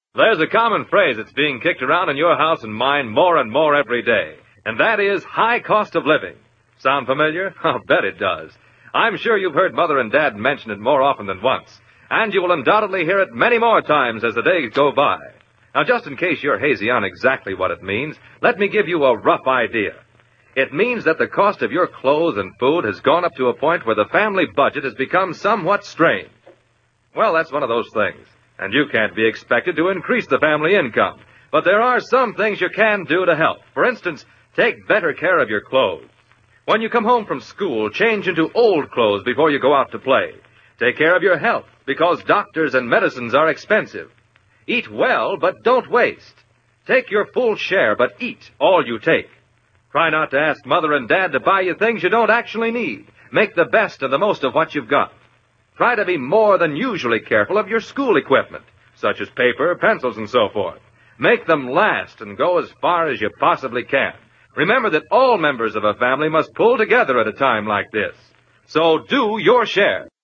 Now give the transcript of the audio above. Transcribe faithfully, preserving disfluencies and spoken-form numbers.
There's a common phrase that's being kicked around in your house and mine more and more every day, and that is high cost of living. Sound familiar? I'll bet it does. I'm sure you've heard Mother and Dad mention it more often than once, and you will undoubtedly hear it many more times as the days go by. Now, just in case you're hazy on exactly what it means, let me give you a rough idea. It means that the cost of your clothes and food has gone up to a point where the family budget has become somewhat strained. Well, that's one of those things, and you can't be expected to increase the family income. But there are some things you can do to help. For instance, take better care of your clothes. When you come home from school, change into old clothes before you go out to play. Take care of your health, because doctors and medicines are expensive. Eat well, but don't waste. Take your full share, but eat all you take. Try not to ask Mother and Dad to buy you things you don't actually need. Make the best and the most of what you've got. Try to be more than usually careful of your school equipment, such as paper, pencils, and so forth. Make them last and go as far as you possibly can. Remember that all members of a family must pull together at a time like this. So do your share.